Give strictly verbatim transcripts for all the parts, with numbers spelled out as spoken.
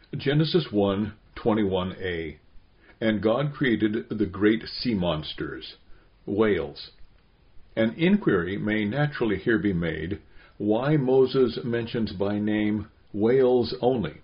Genesis one twenty-one a. And God created the great sea monsters, whales. An inquiry may naturally here be made, why Moses mentions by name whales only.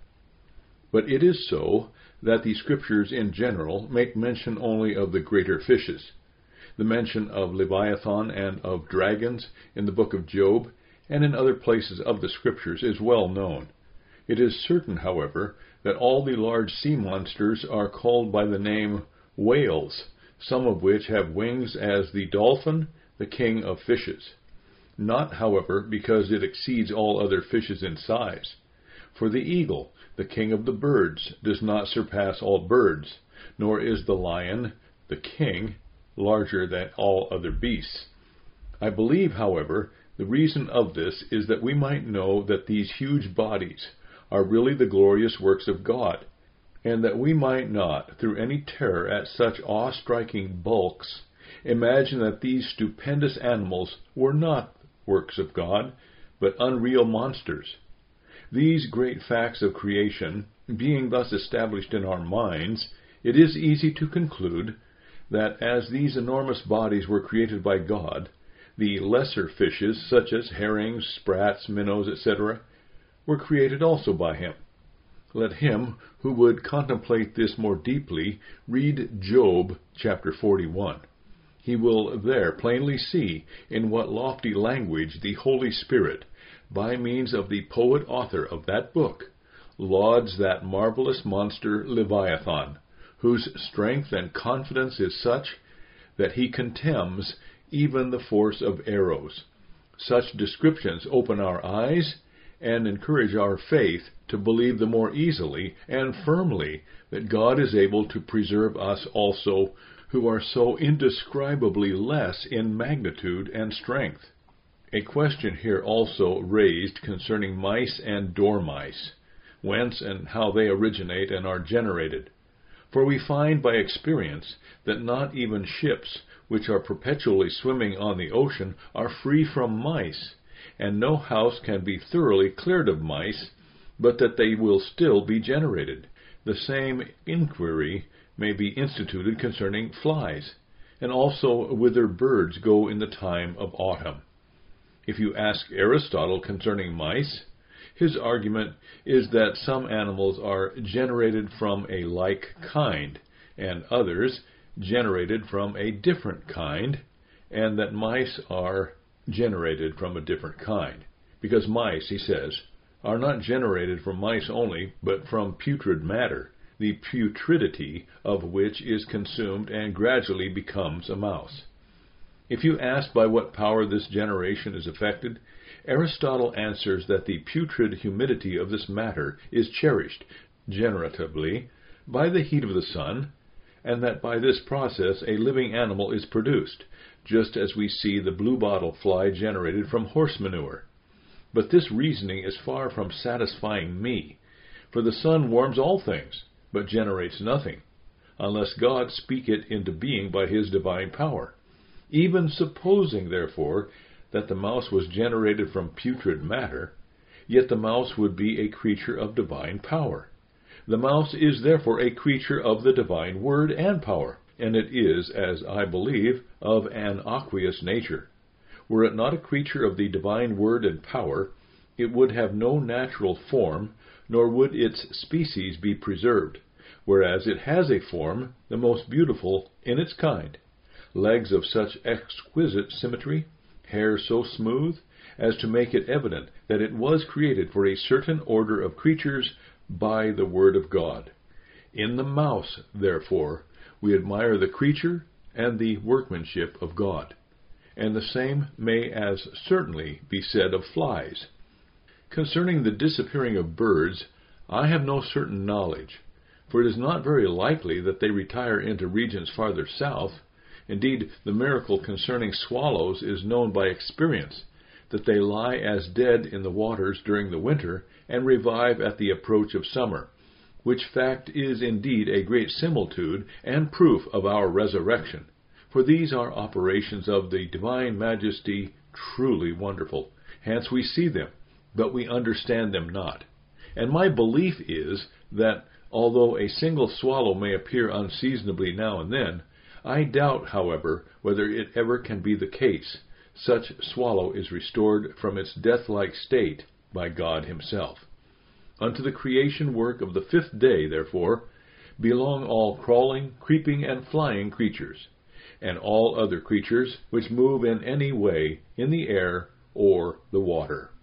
But it is so that the Scriptures in general make mention only of the greater fishes. The mention of Leviathan and of dragons in the book of Job and in other places of the Scriptures is well known. It is certain, however, that all the large sea monsters are called by the name whales, some of which have wings as the dolphin, the king of fishes. Not, however, because it exceeds all other fishes in size. For the eagle, the king of the birds, does not surpass all birds, nor is the lion, the king, larger than all other beasts. I believe, however, the reason of this is that we might know that these huge bodies are really the glorious works of God, and that we might not, through any terror at such awe-striking bulks, imagine that these stupendous animals were not works of God, but unreal monsters. These great facts of creation being thus established in our minds, it is easy to conclude that as these enormous bodies were created by God, the lesser fishes, such as herrings, sprats, minnows, et cetera, were created also by him. Let him who would contemplate this more deeply read Job chapter forty-one. He will there plainly see in what lofty language the Holy Spirit, by means of the poet-author of that book, lauds that marvelous monster Leviathan, whose strength and confidence is such that he contemns even the force of arrows. Such descriptions open our eyes and encourage our faith to believe the more easily and firmly that God is able to preserve us also, who are so indescribably less in magnitude and strength. A question here also raised concerning mice and dormice, whence and how they originate and are generated. For we find by experience that not even ships, which are perpetually swimming on the ocean, are free from mice, and no house can be thoroughly cleared of mice, but that they will still be generated. The same inquiry may be instituted concerning flies, and also whither birds go in the time of autumn. If you ask Aristotle concerning mice, his argument is that some animals are generated from a like kind, and others generated from a different kind, and that mice are generated from a different kind. Because mice, he says, are not generated from mice only, but from putrid matter, the putridity of which is consumed and gradually becomes a mouse. If you ask by what power this generation is effected, Aristotle answers that the putrid humidity of this matter is cherished, generatively, by the heat of the sun, and that by this process a living animal is produced, just as we see the bluebottle fly generated from horse manure. But this reasoning is far from satisfying me, for the sun warms all things, but generates nothing, unless God speak it into being by his divine power. Even supposing, therefore, that the mouse was generated from putrid matter, yet the mouse would be a creature of divine power. The mouse is therefore a creature of the divine word and power, and it is, as I believe, of an aqueous nature. Were it not a creature of the divine word and power, it would have no natural form, nor would its species be preserved, whereas it has a form, the most beautiful in its kind, legs of such exquisite symmetry, hair so smooth, as to make it evident that it was created for a certain order of creatures by the word of God. In the mouse, therefore, we admire the creature and the workmanship of God. And the same may as certainly be said of flies. Concerning the disappearing of birds, I have no certain knowledge, for it is not very likely that they retire into regions farther south. Indeed, the miracle concerning swallows is known by experience, that they lie as dead in the waters during the winter and revive at the approach of summer, which fact is indeed a great similitude and proof of our resurrection. For these are operations of the divine majesty truly wonderful. Hence we see them, but we understand them not. And my belief is that, although a single swallow may appear unseasonably now and then, I doubt, however, whether it ever can be the case. Such swallow is restored from its death-like state by God himself. Unto the creation work of the fifth day, therefore, belong all crawling, creeping, and flying creatures, and all other creatures which move in any way in the air or the water.